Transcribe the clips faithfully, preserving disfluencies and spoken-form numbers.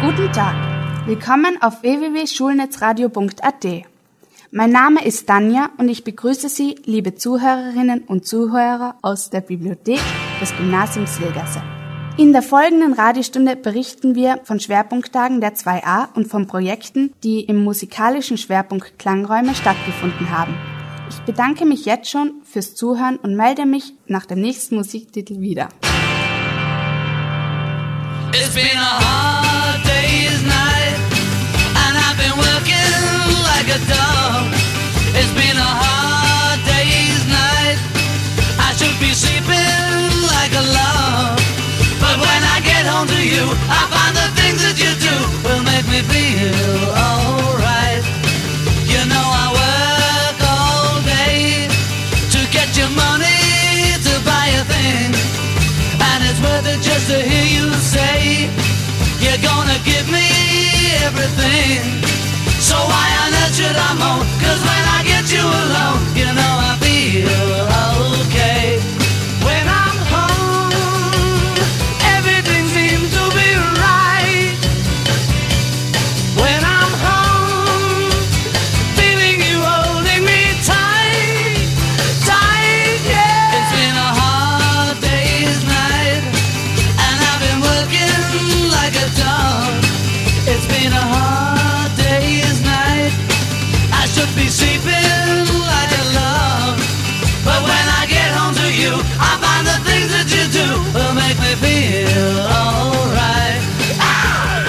Guten Tag, willkommen auf w w w punkt schulnetzradio punkt a t. Mein Name ist Tanja und ich begrüße Sie, liebe Zuhörerinnen und Zuhörer aus der Bibliothek des Gymnasiums Silgasse. In der folgenden Radiostunde berichten wir von Schwerpunkttagen der zwei a und von Projekten, die im musikalischen Schwerpunkt Klangräume stattgefunden haben. Ich bedanke mich jetzt schon fürs Zuhören und melde mich nach dem nächsten Musiktitel wieder. It's been a hard day's night, and I've been working like a dog. It's been a hard day's night, I should be sleeping like a log. But when I get home to you, I find the things that you do will make me feel alright. You know I work all day to get your money to buy a thing, and it's worth it just to hear you say you're gonna give me everything. So why on earth should I moan? 'Cause when I get you alone, you know I feel okay. When I'm home, everything seems to be right. When I'm home, feeling you holding me tight, tight, yeah. It's been a hard day's night, and I've been working like a dog. It's been a hard day's night, I should be sleeping like a log. But when I get home to you, I find the things that you do will make me feel alright. Ah!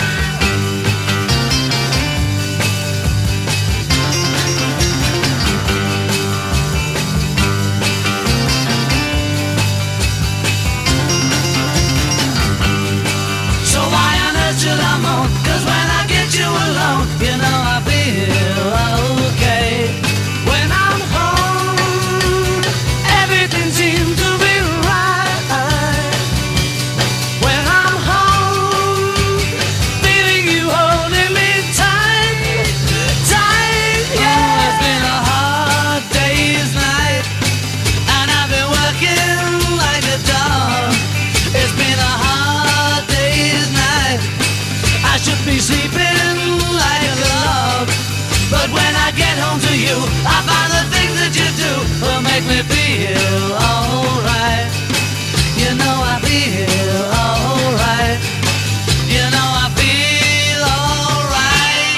So why on earth should I moan? 'Cause when I get you alone, you know I feel okay. When I'm home, everything seems to be right. When I'm home, feeling you holding me tight, tight, yeah. It's been a hard day's night, and I've been working like a dog. It's been a hard day's night, I should be sleeping like a log. But when I get home to you, I find the things that you do will make me feel alright. You know I feel alright. You know I feel alright.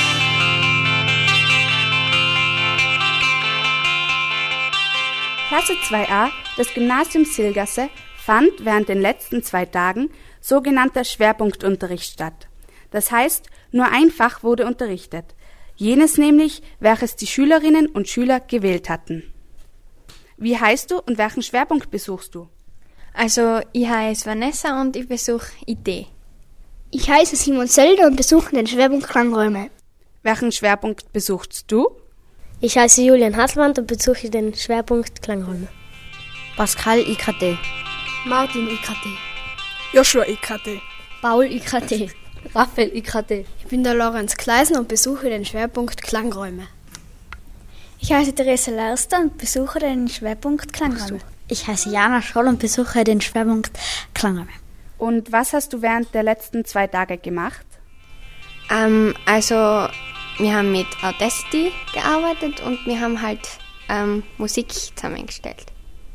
Klasse zwei a des Gymnasiums Silgasse fand während den letzten zwei Tagen sogenannter Schwerpunktunterricht statt. Das heißt, nur ein Fach wurde unterrichtet. Jenes nämlich, welches die Schülerinnen und Schüler gewählt hatten. Wie heißt du und welchen Schwerpunkt besuchst du? Also, ich heiße Vanessa und ich besuche I T. Ich heiße Simon Sölder und besuche den Schwerpunkt Klangräume. Welchen Schwerpunkt besuchst du? Ich heiße Julian Hartmann und besuche den Schwerpunkt Klangräume. Pascal I K T. Martin I K T. Joshua I K T. Paul I K T. Raphael I K T. Ich bin der Lorenz Kleisen und besuche den Schwerpunkt Klangräume. Ich heiße Theresa Lerster und besuche den Schwerpunkt Klangräume. Ich heiße Jana Scholl und besuche den Schwerpunkt Klangräume. Und was hast du während der letzten zwei Tage gemacht? Ähm, also, wir haben mit Audacity gearbeitet und wir haben halt ähm, Musik zusammengestellt.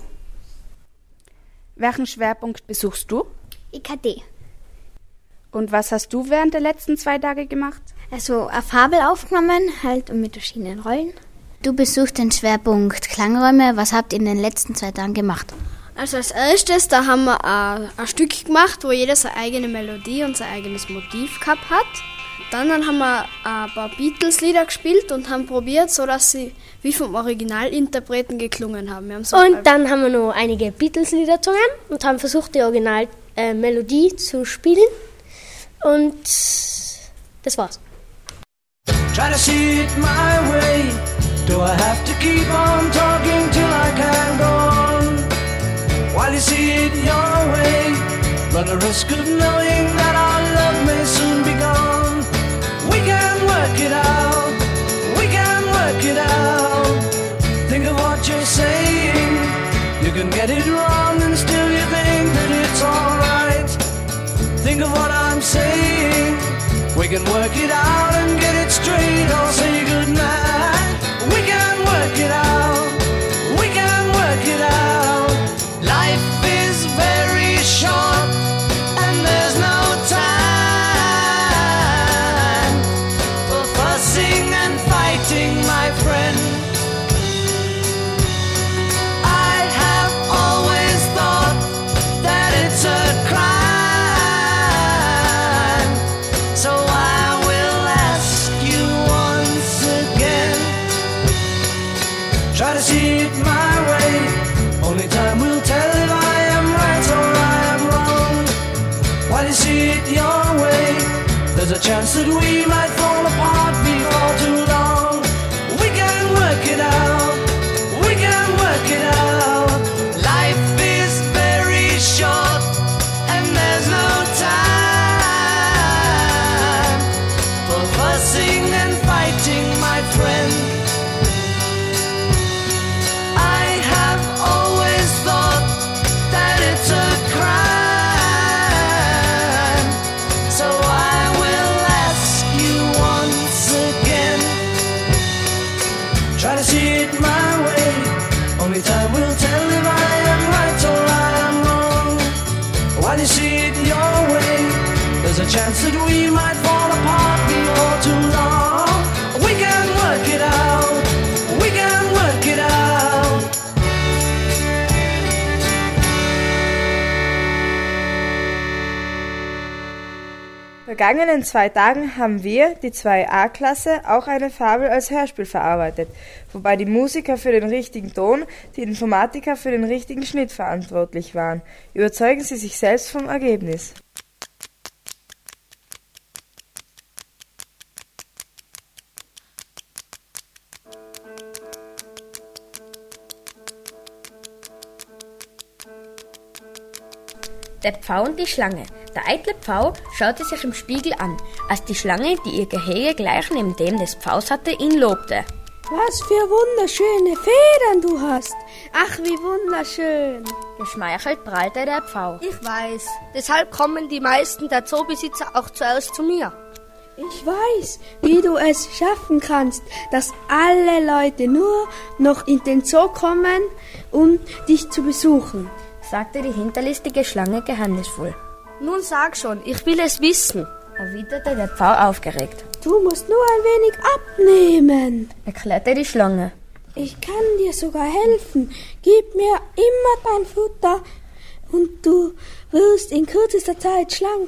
Welchen Schwerpunkt besuchst du? I K T. Und was hast du während der letzten zwei Tage gemacht? Also eine Fabel aufgenommen, halt und mit verschiedenen Rollen. Du besuchst den Schwerpunkt Klangräume. Was habt ihr in den letzten zwei Tagen gemacht? Also als erstes, da haben wir ein, ein Stück gemacht, wo jeder seine eigene Melodie und sein eigenes Motiv gehabt hat. Dann, dann haben wir ein paar Beatles-Lieder gespielt und haben probiert, so dass sie wie vom Originalinterpreten geklungen haben. Wir haben so und dann haben wir noch einige Beatles-Lieder gesungen und haben versucht, die Originalmelodie äh, zu spielen. Und das war's. Try to see it my way. Do I have to keep on talking till I can go on? While you see it your way, run the risk of knowing that our love may soon be gone. We can work it out, we can work it out. Think of what you're saying. You can get it wrong and still you think that it's alright. Think of what I'm saying. We can work it out and get it straight or say goodnight. We can work it out, we can work it out. Life is very short and there's no time for fussing and fighting, my friend. I have always thought that it's a crime, so I will ask you once again. Try to see it my way, only time will tell if I am right or I am wrong. While you see it your way, there's a chance that we might fall apart before too long. We can work it out, we can work it out. Life is very short and there's no time for fussing and fighting, my friend. I have always thought that it's a crime, so I will ask you once again. Try to see it my way, only time will tell if I am right or I am wrong. While you see it your way, there's a chance that we might fall apart before too long. We can work it out, we can work it out. Vergangenen zwei Tagen haben wir, die zwei A-Klasse, auch eine Fabel als Hörspiel verarbeitet, wobei die Musiker für den richtigen Ton, die Informatiker für den richtigen Schnitt verantwortlich waren. Überzeugen Sie sich selbst vom Ergebnis. Der Pfau und die Schlange. Der eitle Pfau schaute sich im Spiegel an, als die Schlange, die ihr Gehege gleich neben dem des Pfaus hatte, ihn lobte. Was für wunderschöne Federn du hast. Ach, wie wunderschön. Geschmeichelt prahlte der Pfau. Ich weiß, deshalb kommen die meisten der Zoobesitzer auch zuerst zu mir. Ich weiß, wie du es schaffen kannst, dass alle Leute nur noch in den Zoo kommen, um dich zu besuchen, sagte die hinterlistige Schlange geheimnisvoll. Nun sag schon, ich will es wissen, erwiderte der Pfau aufgeregt. Du musst nur ein wenig abnehmen, erklärte die Schlange. Ich kann dir sogar helfen. Gib mir immer dein Futter und du wirst in kürzester Zeit schlank.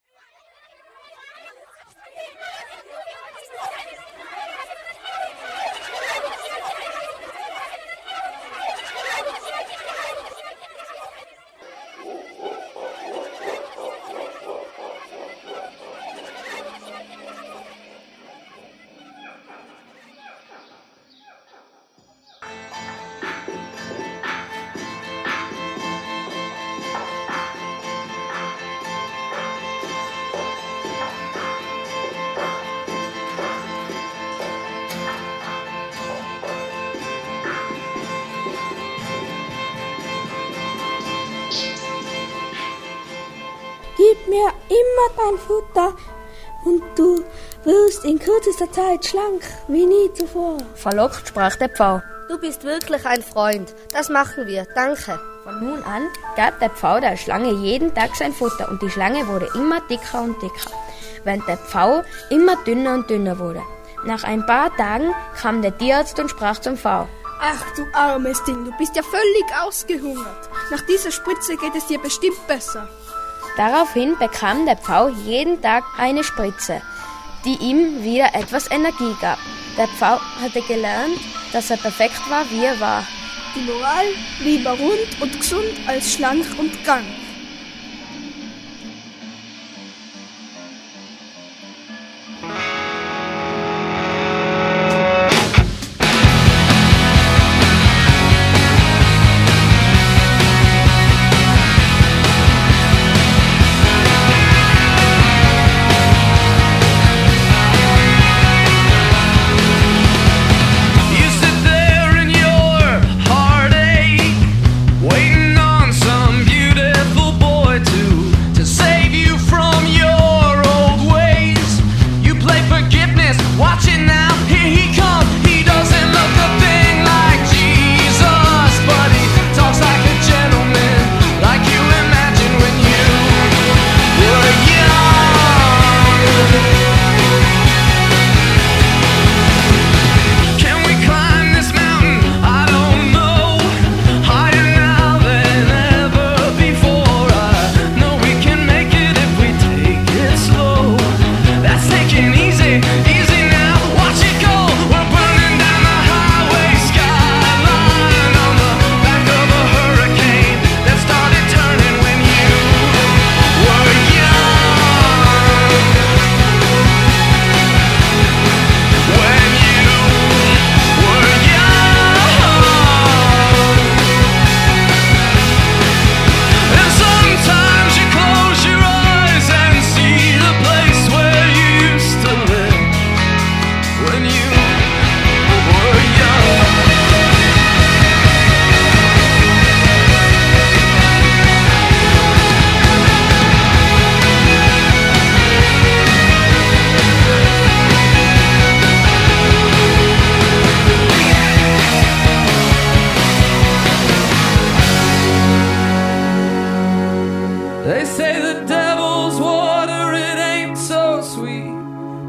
Gib mir immer dein Futter und du wirst in kürzester Zeit schlank wie nie zuvor. Verlockt sprach der Pfau. Du bist wirklich ein Freund. Das machen wir. Danke. Von nun an gab der Pfau der Schlange jeden Tag sein Futter und die Schlange wurde immer dicker und dicker, während der Pfau immer dünner und dünner wurde. Nach ein paar Tagen kam der Tierarzt und sprach zum Pfau. Ach du armes Ding, du bist ja völlig ausgehungert. Nach dieser Spritze geht es dir bestimmt besser. Daraufhin bekam der Pfau jeden Tag eine Spritze, die ihm wieder etwas Energie gab. Der Pfau hatte gelernt, dass er perfekt war, wie er war. Die Moral: lieber rund und gesund als schlank und krank. Waiting on some beautiful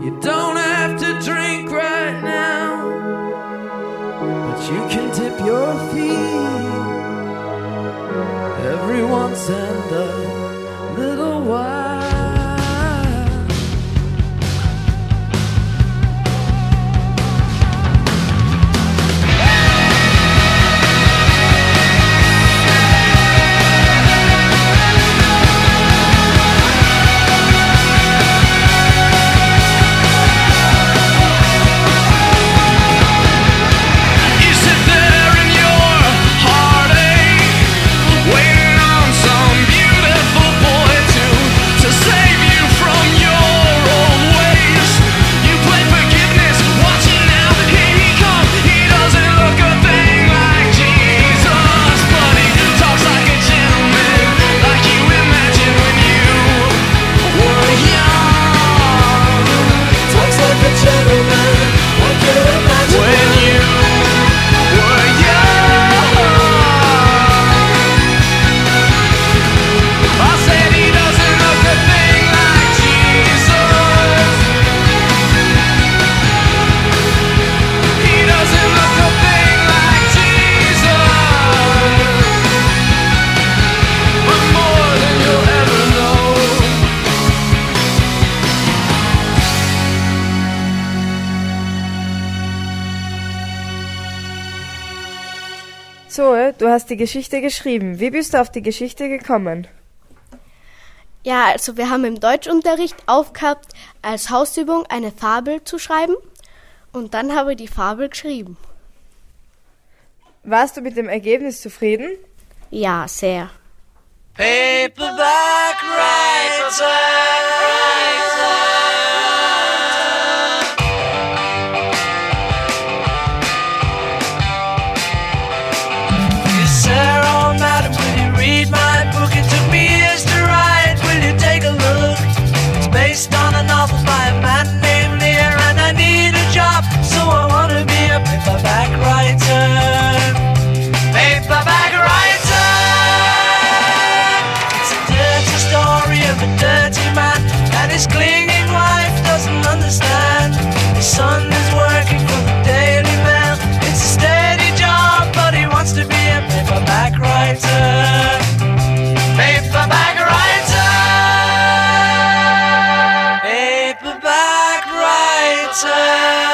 You don't have to drink right now, but you can dip your feet every once and a little while. Zoe, du hast die Geschichte geschrieben. Wie bist du auf die Geschichte gekommen? Ja, also wir haben im Deutschunterricht aufgehabt, als Hausübung eine Fabel zu schreiben und dann habe ich die Fabel geschrieben. Warst du mit dem Ergebnis zufrieden? Ja, sehr. Paperback writer, Sarah, madam, will you read my book? It took me years to write. Will you take a look? It's based on a novel by a man named Lear, and I need a job, so I want to be a paperback writer. Paperback writer. It's a dirty story of a dirty man, and his clinging wife doesn't understand. His son is working for the Daily Mail. It's a steady job, but he wants to be a paperback writer. Paperback writer. Paperback writer.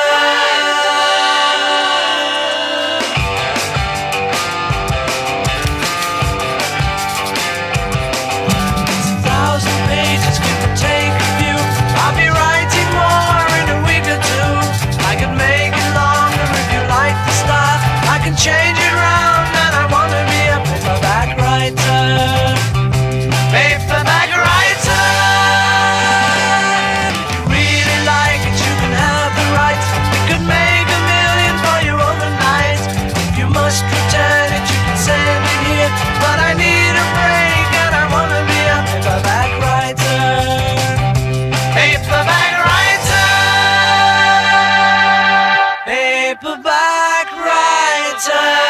Change it round, and I wanna be a paperback writer. Paperback writer. If you really like it, you can have the rights. We could make a million for you overnight. If you must return it, you can send it here. But I need a break, and I wanna be a paperback writer. Paperback writer. Paperback writer.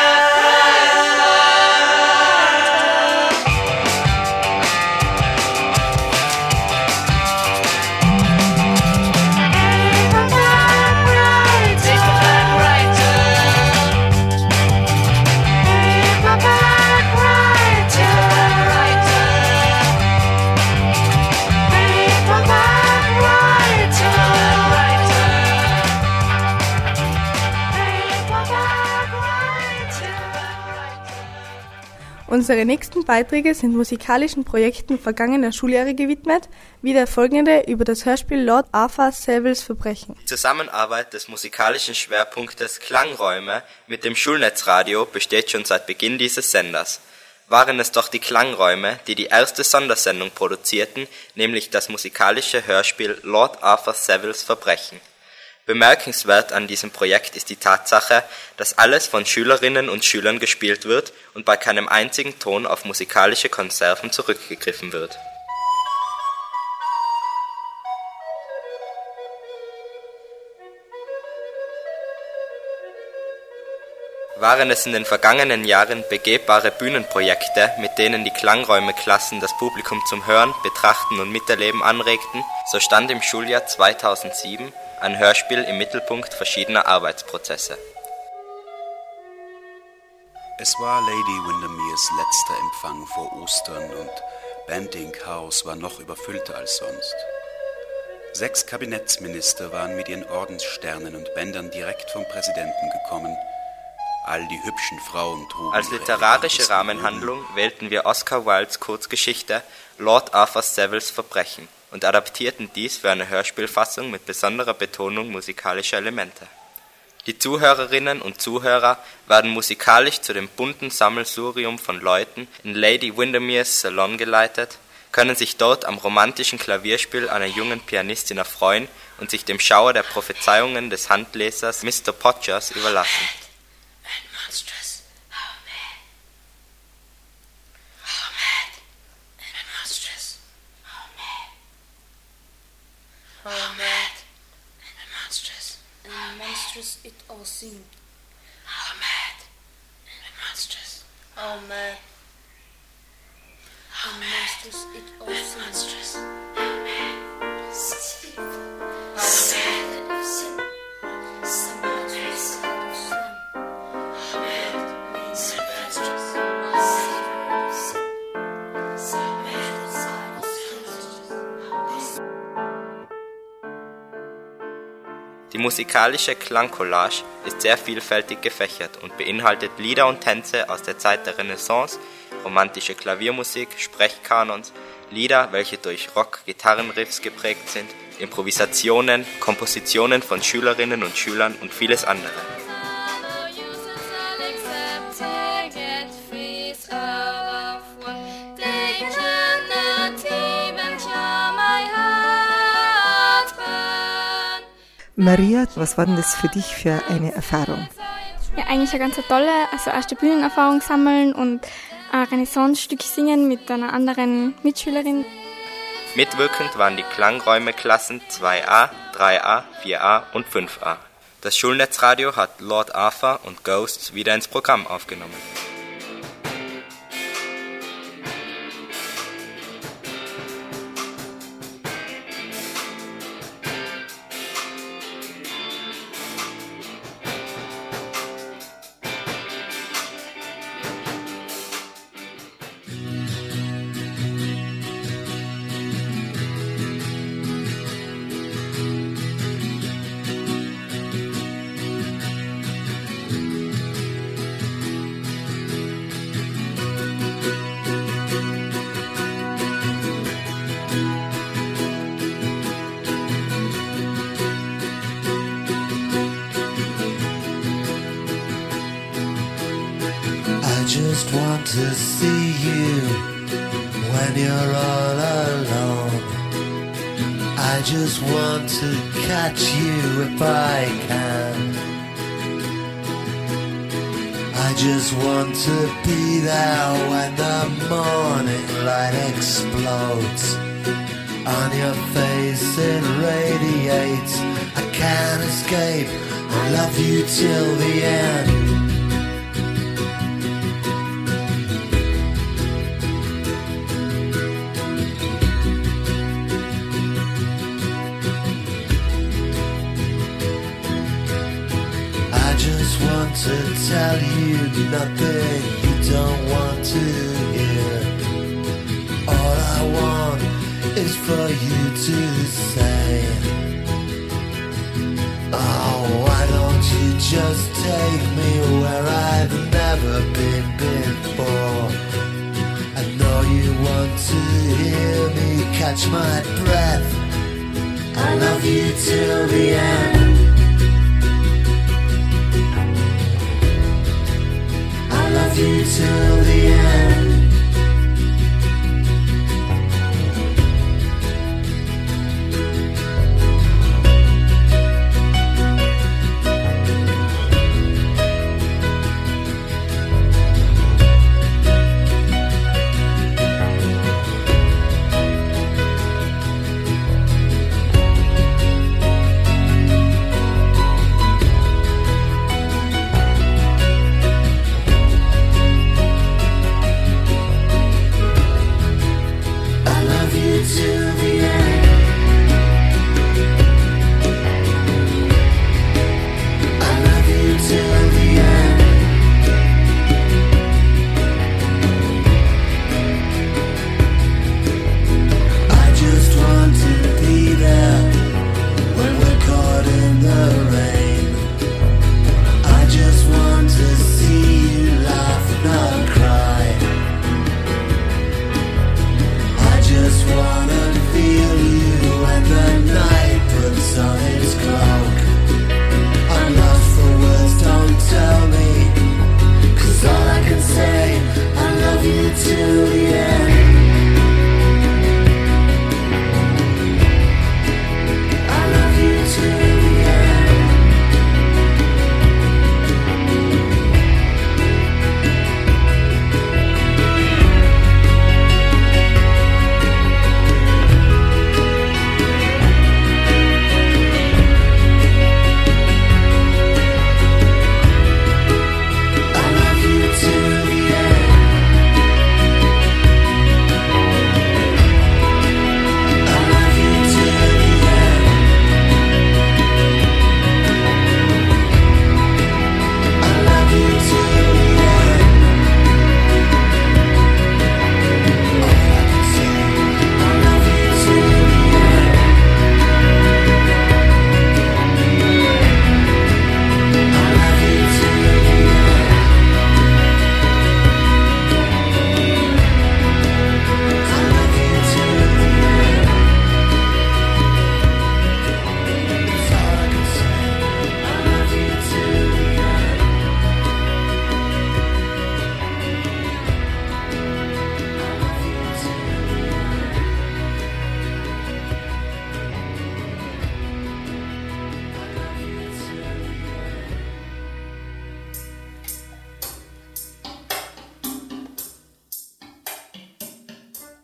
Unsere nächsten Beiträge sind musikalischen Projekten vergangener Schuljahre gewidmet, wie der folgende über das Hörspiel Lord Arthur Saviles Verbrechen. Die Zusammenarbeit des musikalischen Schwerpunktes Klangräume mit dem Schulnetzradio besteht schon seit Beginn dieses Senders. Waren es doch die Klangräume, die die erste Sondersendung produzierten, nämlich das musikalische Hörspiel Lord Arthur Saviles Verbrechen. Bemerkenswert an diesem Projekt ist die Tatsache, dass alles von Schülerinnen und Schülern gespielt wird und bei keinem einzigen Ton auf musikalische Konserven zurückgegriffen wird. Waren es in den vergangenen Jahren begehbare Bühnenprojekte, mit denen die Klangräume-Klassen das Publikum zum Hören, Betrachten und Miterleben anregten, so stand im Schuljahr zweitausendsieben ein Hörspiel im Mittelpunkt verschiedener Arbeitsprozesse. Es war Lady Windermeres letzter Empfang vor Ostern und Banting House war noch überfüllter als sonst. Sechs Kabinettsminister waren mit ihren Ordenssternen und Bändern direkt vom Präsidenten gekommen. All die hübschen Frauen trugen... Als literarische Rahmenhandlung wählten wir Oscar Wildes Kurzgeschichte Lord Arthur Saviles Verbrechen und adaptierten dies für eine Hörspielfassung mit besonderer Betonung musikalischer Elemente. Die Zuhörerinnen und Zuhörer werden musikalisch zu dem bunten Sammelsurium von Leuten in Lady Windermeres Salon geleitet, können sich dort am romantischen Klavierspiel einer jungen Pianistin erfreuen und sich dem Schauer der Prophezeiungen des Handlesers Mister Podgers überlassen. How mad and monstrous and monstrous it all seemed. How mad and monstrous. How mad and monstrous it all seemed. How mad. Steve. How mad of sin. So much of sin. How mad and monstrous. Savor of sin. So mad inside of sin. Die musikalische Klangcollage ist sehr vielfältig gefächert und beinhaltet Lieder und Tänze aus der Zeit der Renaissance, romantische Klaviermusik, Sprechkanons, Lieder, welche durch Rock-Gitarrenriffs geprägt sind, Improvisationen, Kompositionen von Schülerinnen und Schülern und vieles andere. Maria, was war denn das für dich für eine Erfahrung? Ja, eigentlich eine ganz tolle, also erste Bühnenerfahrung sammeln und ein Renaissance-Stück singen mit einer anderen Mitschülerin. Mitwirkend waren die Klangräume-Klassen zwei a, drei a, vier a und fünf a. Das Schulnetzradio hat Lord Arthur und Ghosts wieder ins Programm aufgenommen. I just want to see you when you're all alone. I just want to catch you if I can. I just want to be there when the morning light explodes. On your face it radiates. I can't escape. I love you till the end. To tell you nothing you don't want to hear. All I want is for you to say, oh, why don't you just take me where I've never been before? I know you want to hear me catch my breath. I love you till the end. Love you till the end.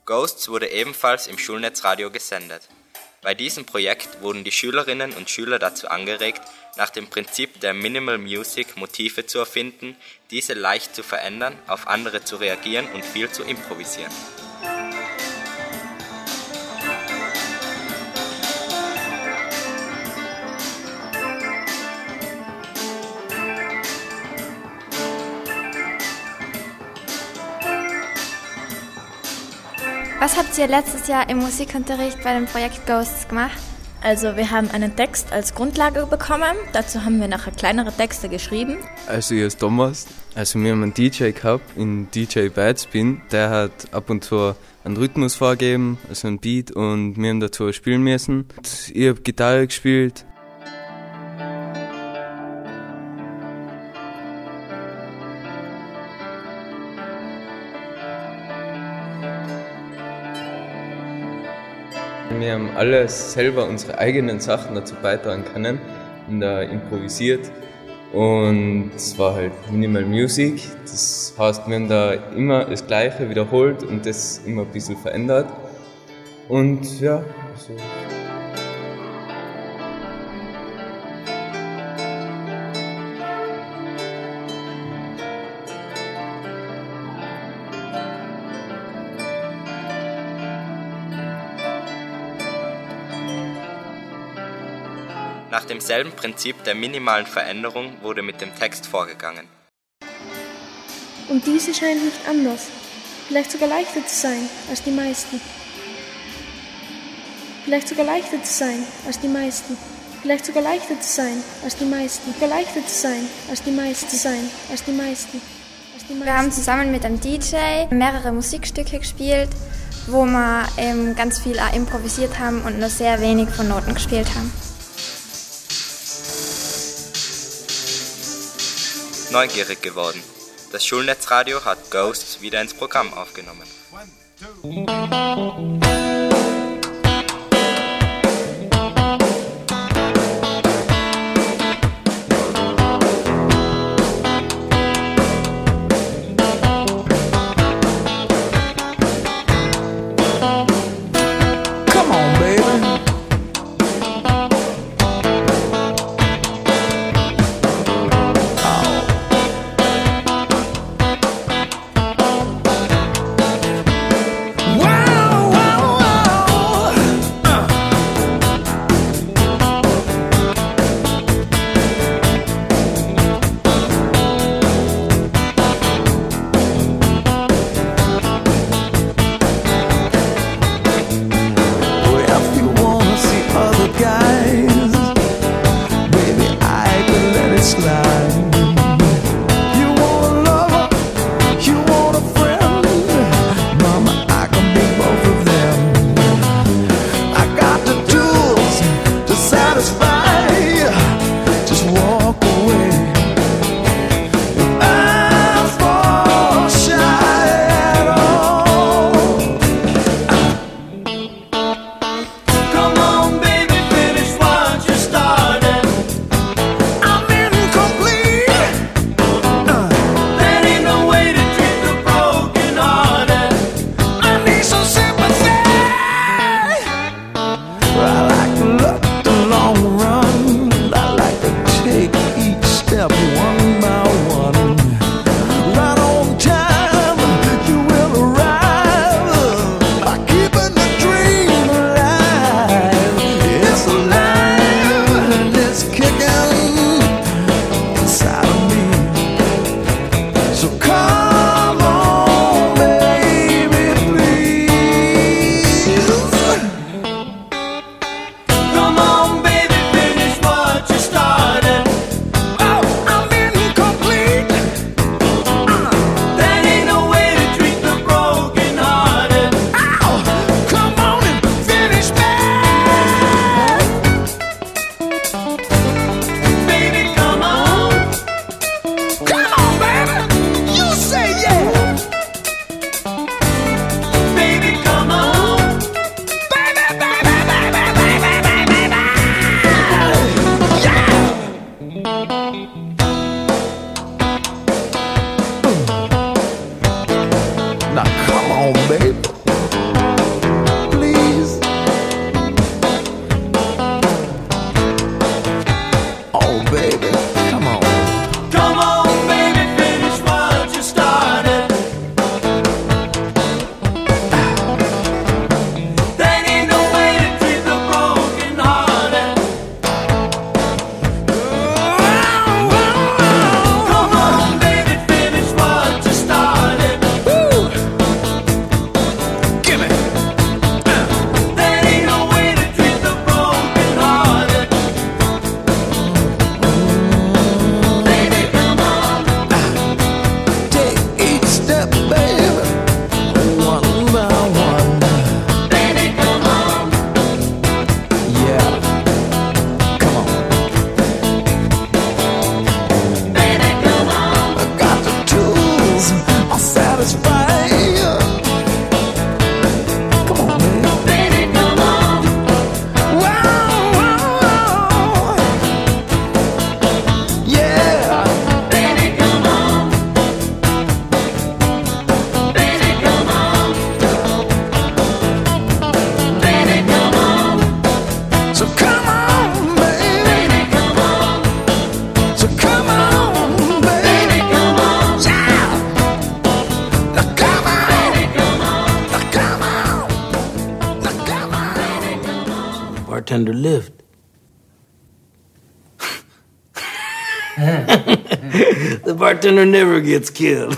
Ghosts wurde ebenfalls im Schulnetzradio gesendet. Bei diesem Projekt wurden die Schülerinnen und Schüler dazu angeregt, nach dem Prinzip der Minimal Music Motive zu erfinden, diese leicht zu verändern, auf andere zu reagieren und viel zu improvisieren. Was habt ihr letztes Jahr im Musikunterricht bei dem Projekt Ghosts gemacht? Also wir haben einen Text als Grundlage bekommen, dazu haben wir nachher kleinere Texte geschrieben. Also ich ist Thomas, also wir haben einen D J gehabt, in D J Badspin, der hat ab und zu einen Rhythmus vorgegeben, also einen Beat, und wir haben dazu spielen müssen. Und ich habe Gitarre gespielt. Wir haben alles selber unsere eigenen Sachen dazu beitragen können und da improvisiert, und es war halt Minimal Music, das heißt, wir haben da immer das Gleiche wiederholt und das immer ein bisschen verändert, und ja, also Nach demselben Prinzip der minimalen Veränderung wurde mit dem Text vorgegangen. Und diese scheint nicht anders, vielleicht sogar leichter zu sein als die meisten. Vielleicht sogar leichter zu sein als die meisten. Vielleicht sogar leichter zu sein als die meisten. Sogar leichter zu sein als die meisten. Sein als die meisten. Wir haben zusammen mit einem D J mehrere Musikstücke gespielt, wo wir eben ganz viel auch improvisiert haben und nur sehr wenig von Noten gespielt haben. Neugierig geworden. Das Schulnetzradio hat Ghosts wieder ins Programm aufgenommen. Come on, baby. Wow, wow, wow. bartender lived. The bartender never gets killed.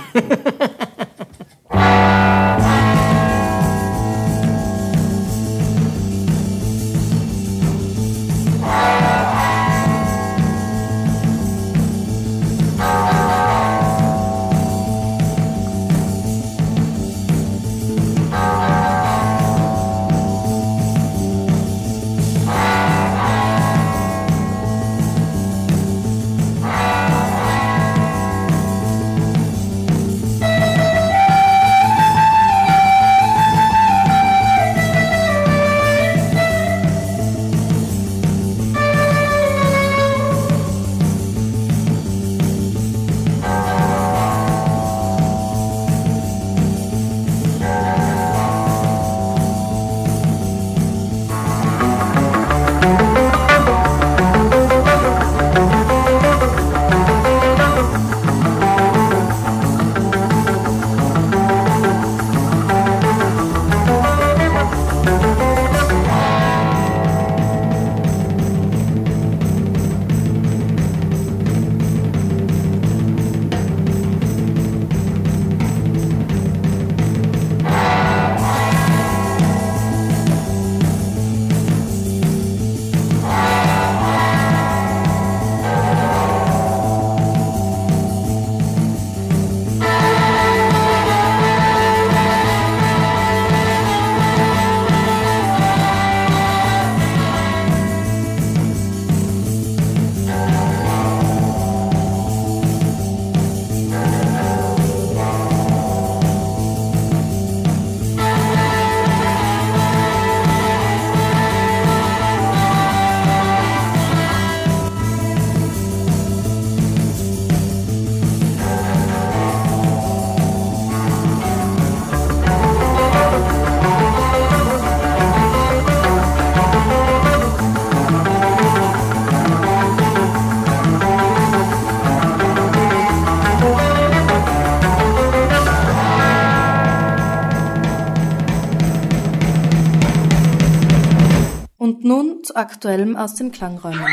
Und nun zu Aktuellem aus den Klangräumen.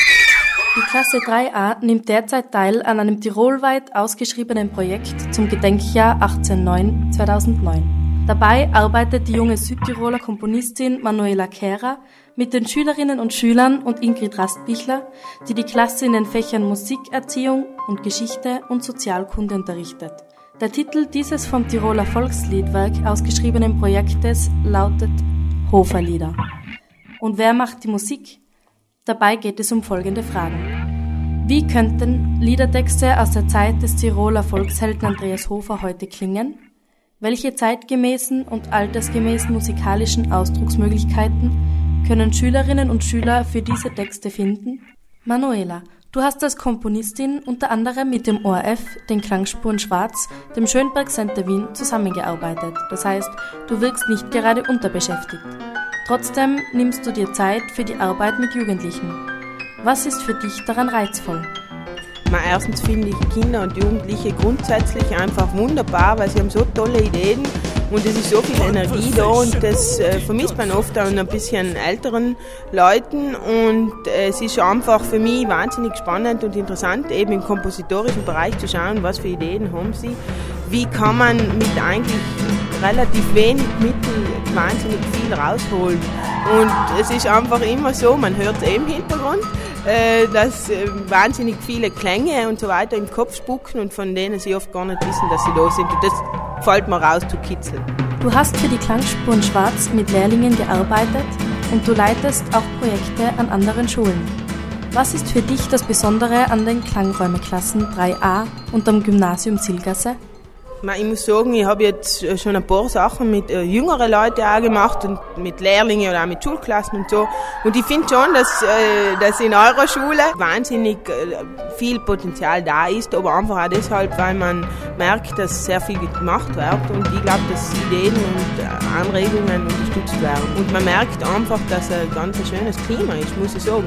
Die Klasse drei a nimmt derzeit teil an einem tirolweit ausgeschriebenen Projekt zum Gedenkjahr achtzehn neun zweitausendneun. Dabei arbeitet die junge Südtiroler Komponistin Manuela Kehrer mit den Schülerinnen und Schülern und Ingrid Rastbichler, die die Klasse in den Fächern Musikerziehung und Geschichte und Sozialkunde unterrichtet. Der Titel dieses vom Tiroler Volksliedwerk ausgeschriebenen Projektes lautet Hoferlieder. Und wer macht die Musik? Dabei geht es um folgende Fragen. Wie könnten Liedertexte aus der Zeit des Tiroler Volkshelden Andreas Hofer heute klingen? Welche zeitgemäßen und altersgemäßen musikalischen Ausdrucksmöglichkeiten können Schülerinnen und Schüler für diese Texte finden? Manuela, du hast als Komponistin unter anderem mit dem O R F, den Klangspuren Schwarz, dem Schönberg Center Wien zusammengearbeitet. Das heißt, du wirkst nicht gerade unterbeschäftigt. Trotzdem nimmst du dir Zeit für die Arbeit mit Jugendlichen. Was ist für dich daran reizvoll? Erstens finde ich Kinder und Jugendliche grundsätzlich einfach wunderbar, weil sie haben so tolle Ideen und es ist so viel Energie da und das äh, vermisst man oft an ein bisschen älteren Leuten und äh, es ist einfach für mich wahnsinnig spannend und interessant, eben im kompositorischen Bereich zu schauen, was für Ideen haben sie, wie kann man mit eigentlich relativ wenig Mittel wahnsinnig viel rausholen und es ist einfach immer so, man hört es eh im Hintergrund, äh, dass äh, wahnsinnig viele Klänge und so weiter im Kopf spucken und von denen sie oft gar nicht wissen, dass sie da sind und das fällt mir raus zu kitzeln. Du hast für die Klangspuren Schwarz mit Lehrlingen gearbeitet und du leitest auch Projekte an anderen Schulen. Was ist für dich das Besondere an den Klangräumeklassen drei a und am Gymnasium Zillgasse? Ich muss sagen, ich habe jetzt schon ein paar Sachen mit äh, jüngeren Leuten auch gemacht und mit Lehrlingen oder auch mit Schulklassen und so. Und ich finde schon, dass, äh, dass in eurer Schule wahnsinnig äh, viel Potenzial da ist, aber einfach auch deshalb, weil man merkt, dass sehr viel gemacht wird und ich glaube, dass Ideen und äh, Anregungen unterstützt werden. Und man merkt einfach, dass ein ganz schönes Klima ist, muss ich sagen.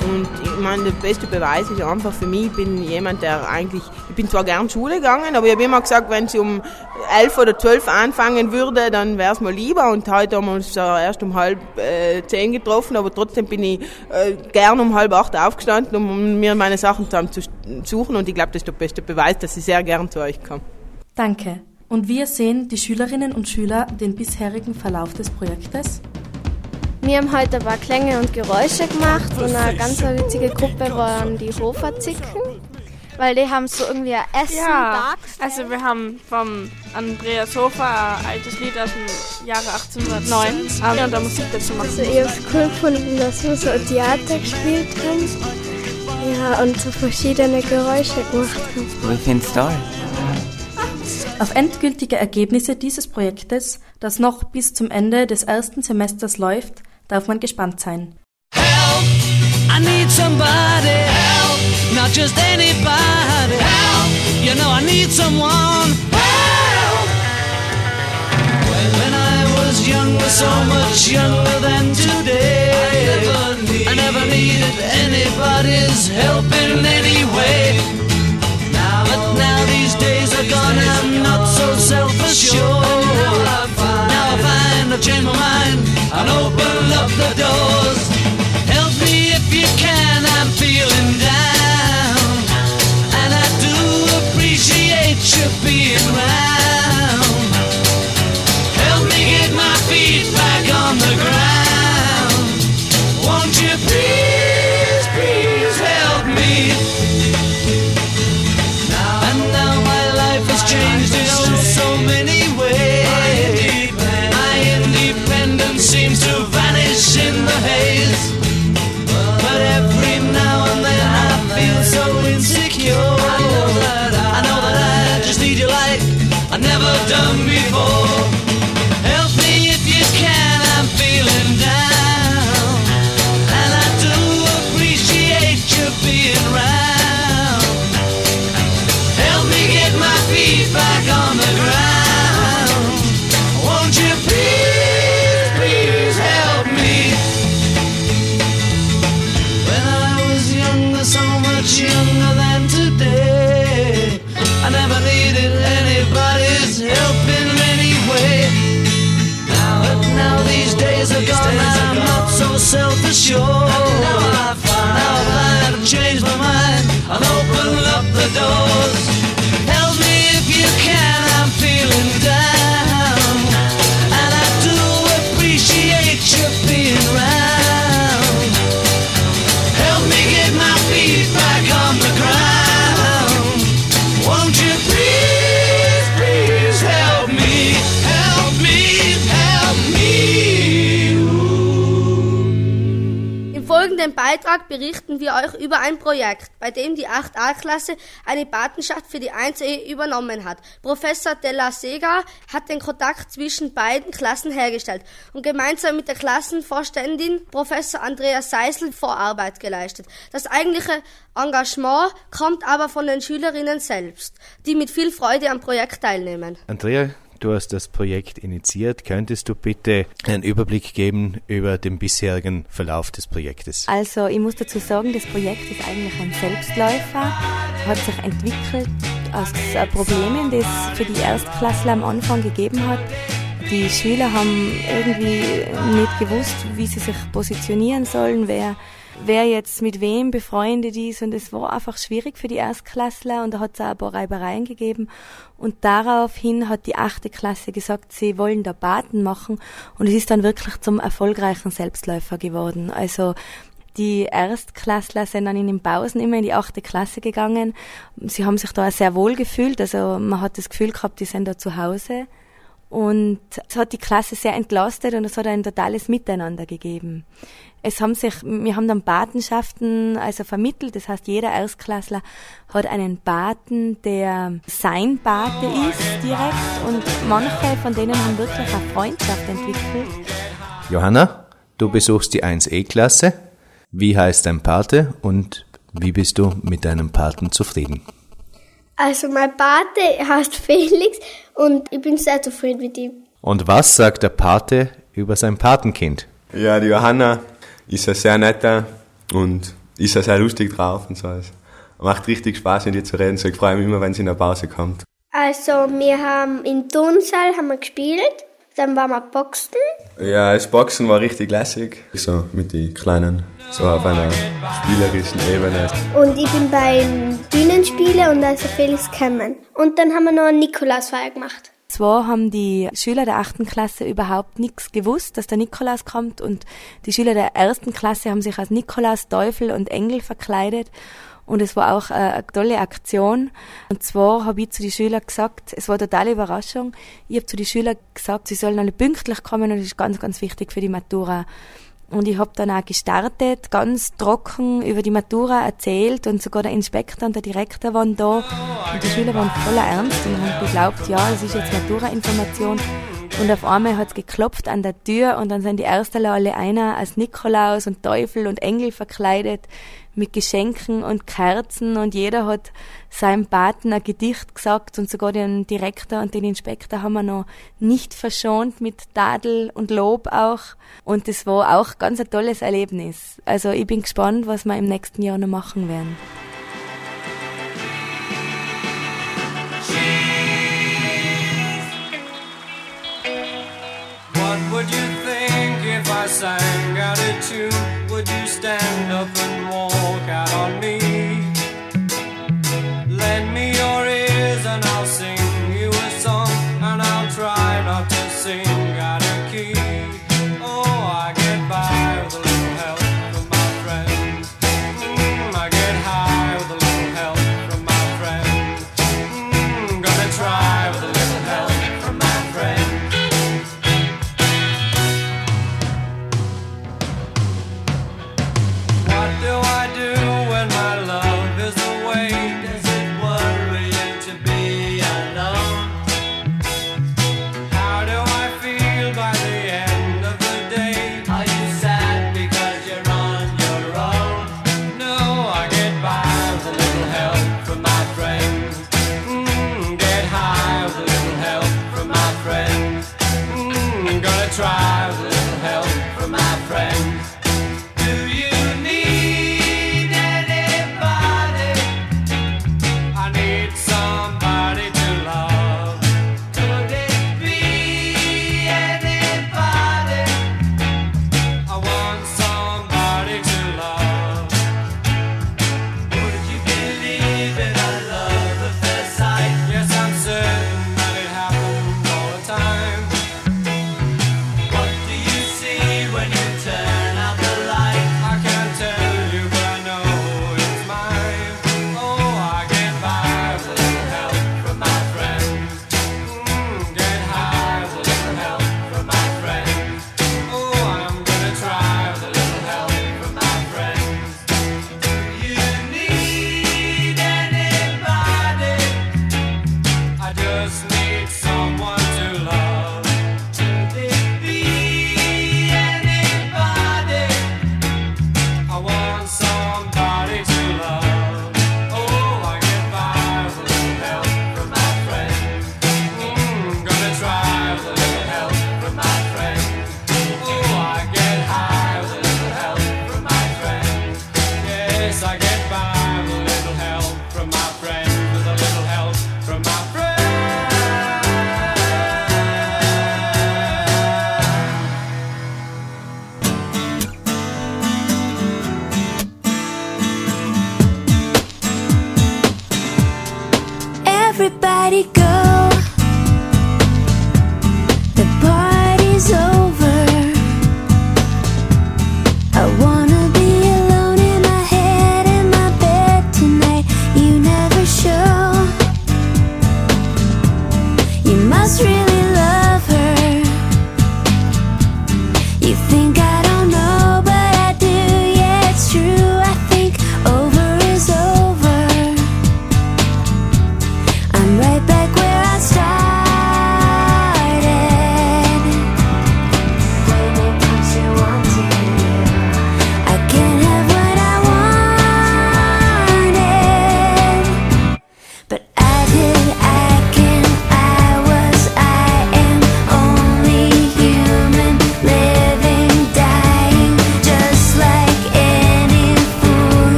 Und ich meine, der beste Beweis ist einfach für mich, ich bin jemand, der eigentlich, ich bin zwar gern Schule gegangen, aber ich habe immer gesagt, wenn sie um elf oder zwölf anfangen würde, dann wäre es mir lieber. Und heute haben wir uns erst um halb äh, zehn getroffen, aber trotzdem bin ich äh, gern um halb acht aufgestanden, um mir meine Sachen zusammen zu suchen. Und ich glaube, das ist der beste Beweis, dass ich sehr gern zu euch komme. Danke. Und wie sehen die Schülerinnen und Schüler den bisherigen Verlauf des Projektes? Wir haben heute ein paar Klänge und Geräusche gemacht und eine ganz witzige Gruppe waren die Hoferzicken, weil die haben so irgendwie ein Essen Ja, dargestellt. also wir haben vom Andreas Hofer ein altes Lied aus dem Jahre achtzehnhundertneun ähm, und da Musik dazu machen. Also ich habe es cool gefunden, dass wir so ein Theater gespielt haben, ja, und so verschiedene Geräusche gemacht haben. Ich finde es toll. Auf endgültige Ergebnisse dieses Projektes, das noch bis zum Ende des ersten Semesters läuft, darf man gespannt sein. I need somebody help, not just anybody help. You know I need someone help. When I was younger, so much younger than today, I never, need, I never needed anybody's help in any way. Now, but now these days are gone, I'm not so self-assured. Now I find, now I find I've changed my mind and open up the doors. Help me if you can, I'm feeling down, and I do appreciate you being round. Help me get my feet back on the ground. Won't you please, please help me? Now, and now my life has changed in oh so many ways. My independence seems to vanish in the haze. But every now and then I feel so insecure. I know that I, I know that I just need you like I've never done before. Help me if you can, I'm feeling down, and I do appreciate you being round. Help me get my feet back on the ground. Won't you please, please help me? When I was younger, so much younger than today, I never needed anybody's help in any way. Now, but now these days are gone, I'm not so self-assured. Now I find, now I find I've changed my mind and open up the doors. Help me if you can, I'm feeling down, and I do appreciate you being round. Help me get my feet back on the ground. Won't you please, please help me, help me, help me. Im folgenden Beitrag berichten wir euch über ein Projekt, bei dem die acht A-Klasse eine Patenschaft für die eins E übernommen hat. Professor Della Sega hat den Kontakt zwischen beiden Klassen hergestellt und gemeinsam mit der Klassenvorständin Professor Andreas Seisel Vorarbeit geleistet. Das eigentliche Engagement kommt aber von den Schülerinnen selbst, die mit viel Freude am Projekt teilnehmen. Andrea, du hast das Projekt initiiert. Könntest du bitte einen Überblick geben über den bisherigen Verlauf des Projektes? Also ich muss dazu sagen, das Projekt ist eigentlich ein Selbstläufer, hat sich entwickelt aus Problemen, die es für die Erstklässler am Anfang gegeben hat. Die Schüler haben irgendwie nicht gewusst, wie sie sich positionieren sollen, wer wer jetzt mit wem befreundet ist, und es war einfach schwierig für die Erstklässler und da hat es auch ein paar Reibereien gegeben und daraufhin hat die achte Klasse gesagt, sie wollen da Paten machen und es ist dann wirklich zum erfolgreichen Selbstläufer geworden. Also die Erstklässler sind dann in den Pausen immer in die achte Klasse gegangen. Sie haben sich da auch sehr wohl gefühlt, also man hat das Gefühl gehabt, die sind da zu Hause. Und es hat die Klasse sehr entlastet und es hat ein totales Miteinander gegeben. Es haben sich, wir haben dann Patenschaften also vermittelt, das heißt jeder Erstklässler hat einen Paten, der sein Pate ist direkt, und manche von denen haben wirklich eine Freundschaft entwickelt. Johanna, du besuchst die eins E-Klasse. Wie heißt dein Pate und wie bist du mit deinem Paten zufrieden? Also mein Pate heißt Felix und ich bin sehr zufrieden mit ihm. Und was sagt der Pate über sein Patenkind? Ja, die Johanna ist ein sehr netter und ist er sehr lustig drauf und so. Es macht richtig Spaß, mit ihr zu reden. So, ich freue mich immer, wenn sie in der Pause kommt. Also, wir haben im Turnsaal haben wir gespielt, dann waren wir Boxen. Ja, das Boxen war richtig lässig. So mit den Kleinen, so auf einer spielerischen Ebene. Und ich bin beim Bühnenspiele und also Felix Kämmen. Und dann haben wir noch eine Nikolausfeier gemacht. Zwar haben die Schüler der achten Klasse überhaupt nichts gewusst, dass der Nikolaus kommt, und die Schüler der ersten Klasse haben sich als Nikolaus, Teufel und Engel verkleidet, und es war auch eine tolle Aktion. Und zwar habe ich zu den Schülern gesagt, es war eine totale Überraschung, ich habe zu den Schülern gesagt, sie sollen alle pünktlich kommen, und das ist ganz, ganz wichtig für die Matura. Und ich habe dann auch gestartet, ganz trocken über die Matura erzählt, und sogar der Inspektor und der Direktor waren da. Und die Schüler waren voller Ernst und haben geglaubt, ja, es ist jetzt Matura-Information. Und auf einmal hat es geklopft an der Tür, und dann sind die Ersten alle einer als Nikolaus und Teufel und Engel verkleidet mit Geschenken und Kerzen, und jeder hat seinem Paten ein Gedicht gesagt, und sogar den Direktor und den Inspektor haben wir noch nicht verschont mit Tadel und Lob auch, und das war auch ganz ein tolles Erlebnis. Also ich bin gespannt, was wir im nächsten Jahr noch machen werden. What would you think if I sang out a tune? Would you stand up and walk out on me? Lend me your ears and I'll sing you a song, and I'll try not to sing out of key. Oh, I get by with a little help from my friends. Mm, I get high with a little help from my friends. Mm, gonna try with a little help from my friends. What do I do when my love is away? Does it worry you to be alone? How do I feel by the end of the day? Are you sad because you're on your own? No, I get by with a little help from my friends. Mm, get high with a little help from my friends. Mm, gonna try with a little help from my friends. Do you need anybody? I need somebody to love. Could it be anybody? I want somebody to love. Would you believe in a love at first sight? Yes, I'm certain that it happens all the time. What do you see when you turn out the light? I can't tell you, but I know it's mine. Oh, I get by with a little help from my friends. Mm, get high with a little help from my friends. Oh, I'm gonna try with a little help from my friends. Do you need anybody? I just need someone to love. Could it be anybody? I want somebody to love. Oh, I get by with a little help from my friends. Mm, gonna try with a little help from my friends. Oh, I get high with a little help from my friends. Yes, I get by with a little help from my friends. With a little help from my friends. Everybody go, the party's over. I wanna be alone in my head and my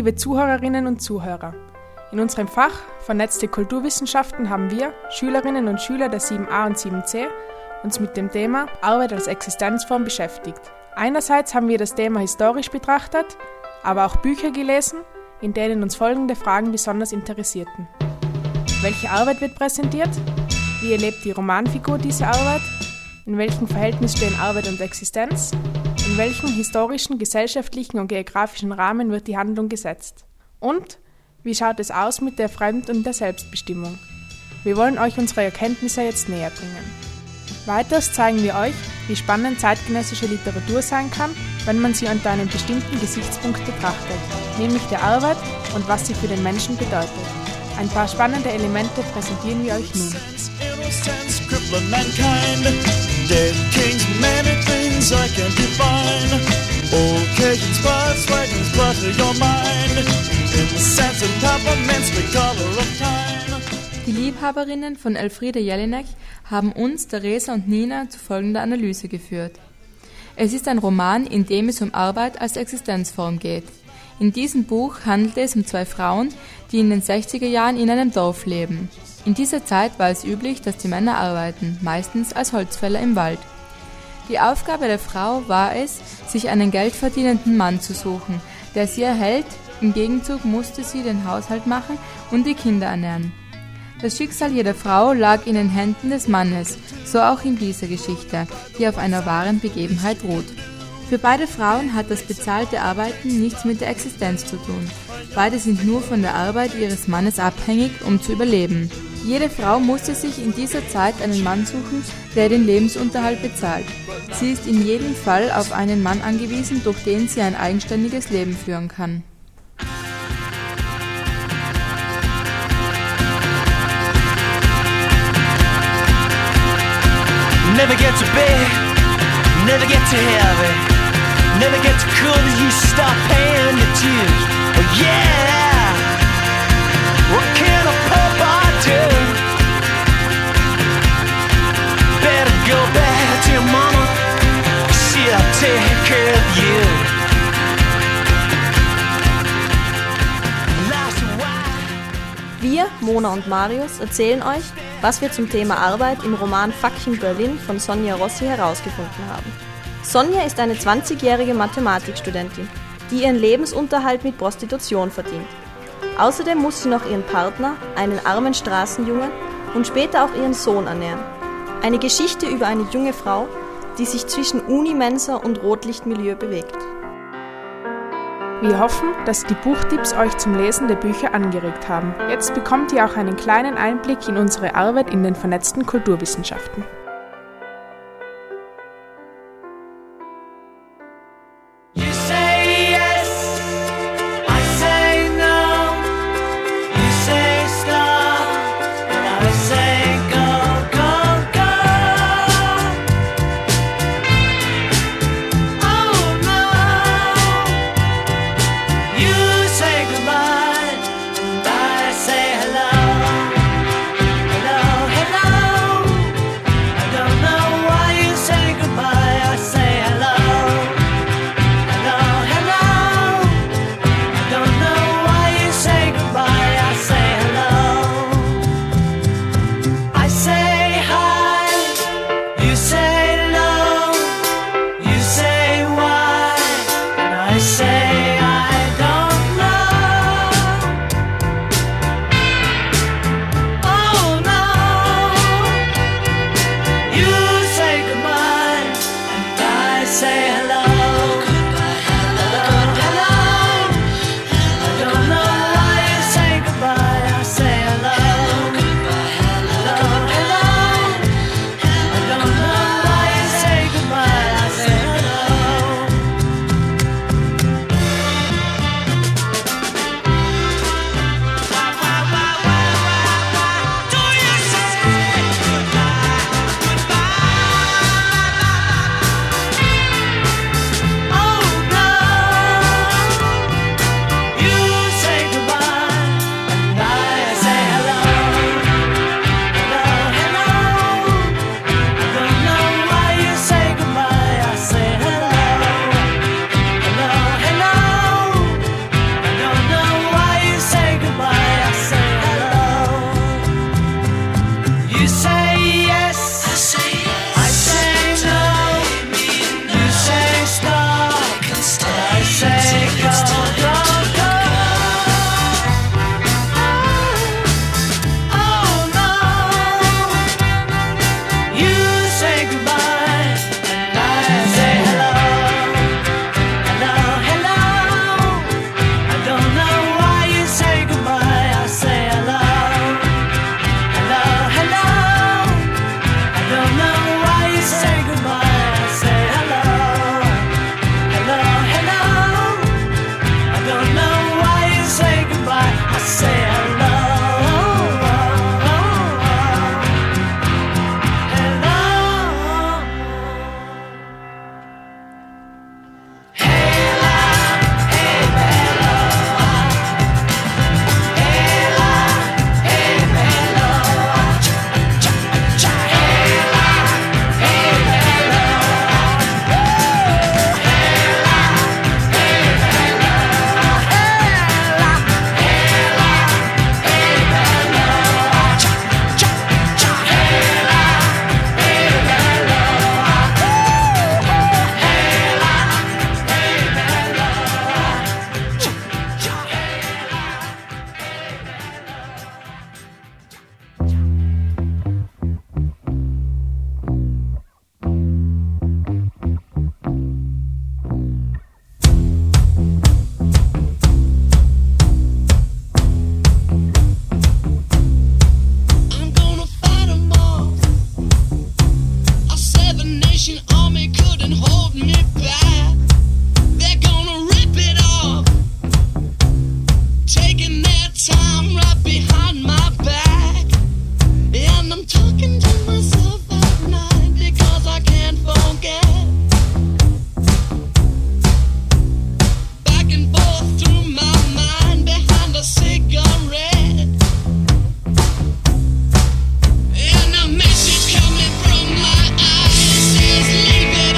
liebe Zuhörerinnen und Zuhörer. In unserem Fach Vernetzte Kulturwissenschaften haben wir, Schülerinnen und Schüler der sieben a und sieben c, uns mit dem Thema Arbeit als Existenzform beschäftigt. Einerseits haben wir das Thema historisch betrachtet, aber auch Bücher gelesen, in denen uns folgende Fragen besonders interessierten. Welche Arbeit wird präsentiert? Wie erlebt die Romanfigur diese Arbeit? In welchem Verhältnis stehen Arbeit und Existenz? In welchem historischen, gesellschaftlichen und geografischen Rahmen wird die Handlung gesetzt? Und wie schaut es aus mit der Fremd- und der Selbstbestimmung? Wir wollen euch unsere Erkenntnisse jetzt näher bringen. Weiters zeigen wir euch, wie spannend zeitgenössische Literatur sein kann, wenn man sie unter einem bestimmten Gesichtspunkt betrachtet, nämlich der Arbeit und was sie für den Menschen bedeutet. Ein paar spannende Elemente präsentieren wir euch nun. Dead kings, many things I can't define. Occasions, spots, wagons, clutter your mind. In the sense of temperaments, the color of time. Die Liebhaberinnen von Elfriede Jelinek haben uns, Theresa und Nina, zu folgender Analyse geführt. Es ist ein Roman, in dem es um Arbeit als Existenzform geht. In diesem Buch handelt es um zwei Frauen, die in den sechziger Jahren in einem Dorf leben. In dieser Zeit war es üblich, dass die Männer arbeiten, meistens als Holzfäller im Wald. Die Aufgabe der Frau war es, sich einen geldverdienenden Mann zu suchen, der sie erhält. Im Gegenzug musste sie den Haushalt machen und die Kinder ernähren. Das Schicksal jeder Frau lag in den Händen des Mannes, so auch in dieser Geschichte, die auf einer wahren Begebenheit ruht. Für beide Frauen hat das bezahlte Arbeiten nichts mit der Existenz zu tun. Beide sind nur von der Arbeit ihres Mannes abhängig, um zu überleben. Jede Frau musste sich in dieser Zeit einen Mann suchen, der den Lebensunterhalt bezahlt. Sie ist in jedem Fall auf einen Mann angewiesen, durch den sie ein eigenständiges Leben führen kann. Never get too big, never get too heavy, never get too cool that you stop paying your dues. Oh yeah, what can a poor boy do? Better go back to your mama, she'll take care of you. Wir, Mona und Marius, erzählen euch, was wir zum Thema Arbeit im Roman Fucking Berlin von Sonja Rossi herausgefunden haben. Sonja ist eine zwanzigjährige Mathematikstudentin, die ihren Lebensunterhalt mit Prostitution verdient. Außerdem muss sie noch ihren Partner, einen armen Straßenjungen und später auch ihren Sohn ernähren. Eine Geschichte über eine junge Frau, die sich zwischen Unimensa und Rotlichtmilieu bewegt. Wir hoffen, dass die Buchtipps euch zum Lesen der Bücher angeregt haben. Jetzt bekommt ihr auch einen kleinen Einblick in unsere Arbeit in den vernetzten Kulturwissenschaften. that time right behind my back. And I'm talking to myself at night because I can't forget. Back and forth through my mind behind a cigarette. And a message coming from my eyes says leave it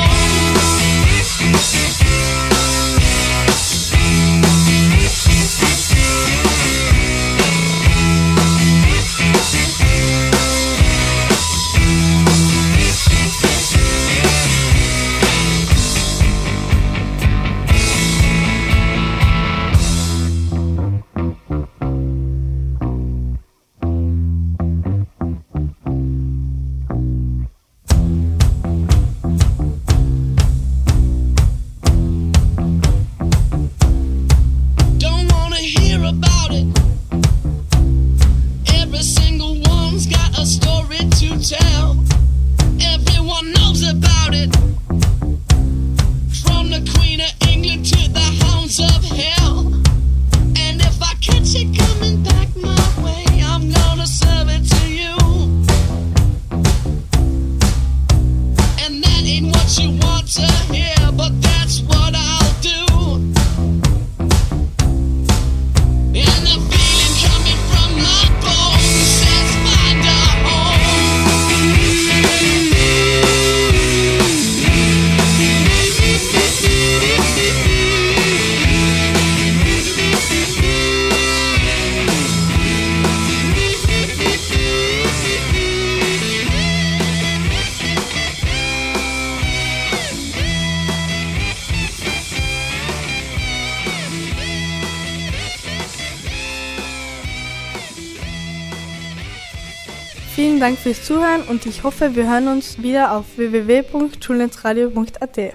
Vielen Dank fürs Zuhören und ich hoffe, wir hören uns wieder auf w w w punkt schulnetzradio punkt a t.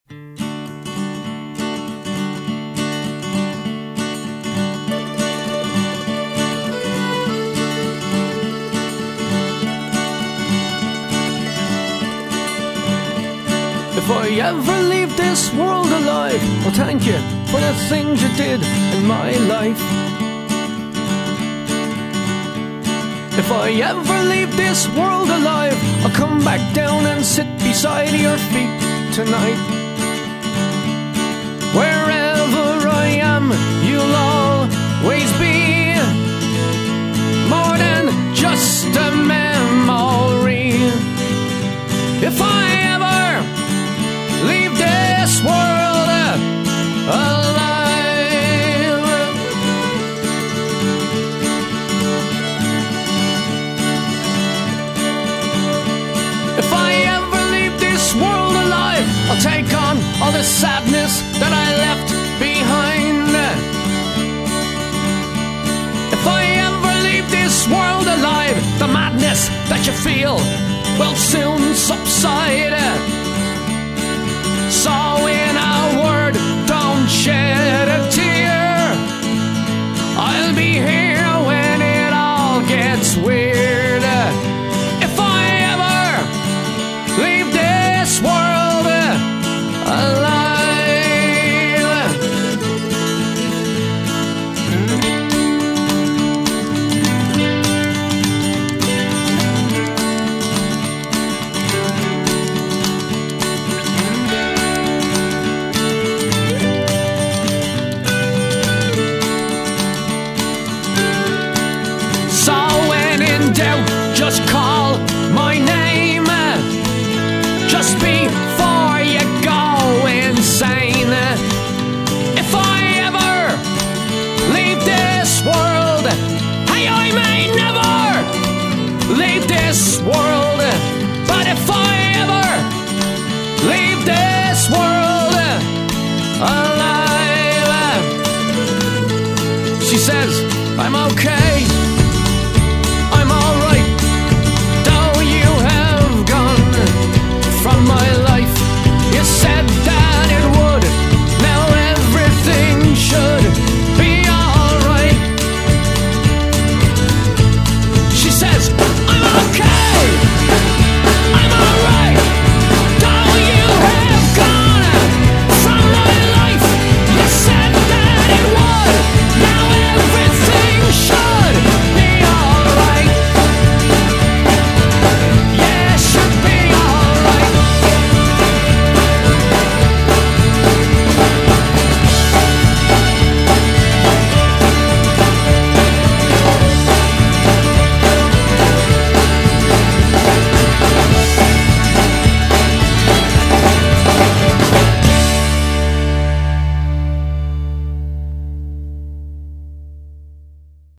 If I ever leave this world alive, well, thank you for the things you did in my life. If I ever leave this world alive, I'll come back down and sit beside your feet tonight. Wherever I am, you'll always be more than just a memory. If I ever leave this world alive, if I ever leave this world alive, I'll take on all the sadness that I left behind. If I ever leave this world alive, the madness that you feel will soon subside. So in a word, don't shed a tear. I'll be here when it all gets weird. If I ever leave this world alive. Just call my name just before you go insane. If I ever leave this world, hey, I may never leave this world, but if I ever leave this world alive, she says I'm okay.